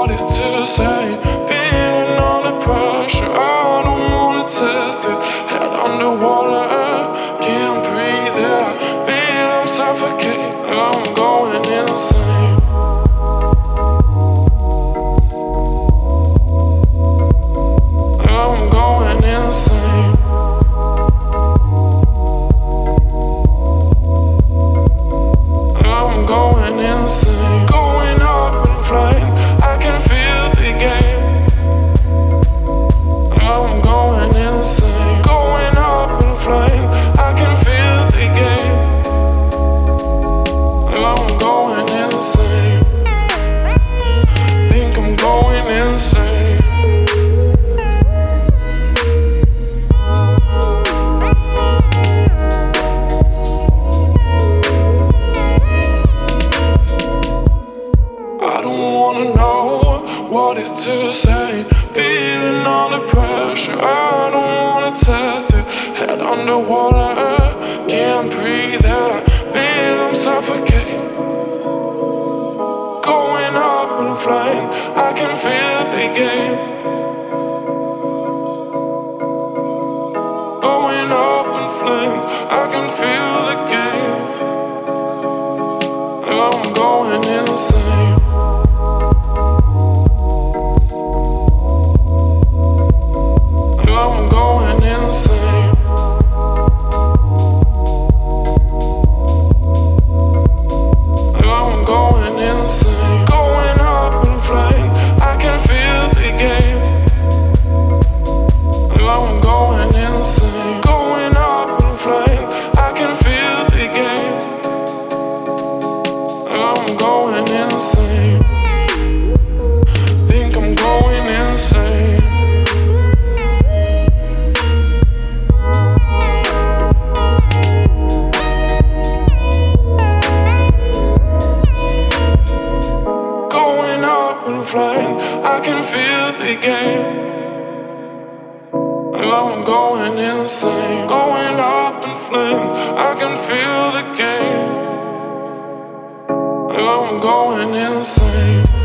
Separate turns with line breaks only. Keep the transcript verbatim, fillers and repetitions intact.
what is to say. Feeling under pressure, I don't wanna test it. Head underwater, can't breathe it. Feel I'm suffocating, I'm going insane. I'm going insane. I'm going insane. Going up in flames, I can feel the game. I'm going insane. Going up in flames, I can feel the game. I'm going insane. Think I'm going insane. I don't wanna know what is to say. Feeling under pressure, I don't wanna test it. Head underwater, can't breathe out. Feel I'm suffocating. Going up in flames, I can feel the game. Going up in flames, I can feel the game. I'm going insane. I'm going insane. I'm going insane. Going up in flames, I can feel the game. I'm going insane. Going up in flames, I can feel the game. I'm going insane. Think I'm going insane. Going up in flames, I can feel the game. I'm going insane. Going up in flames, I can feel the game. I'm going insane.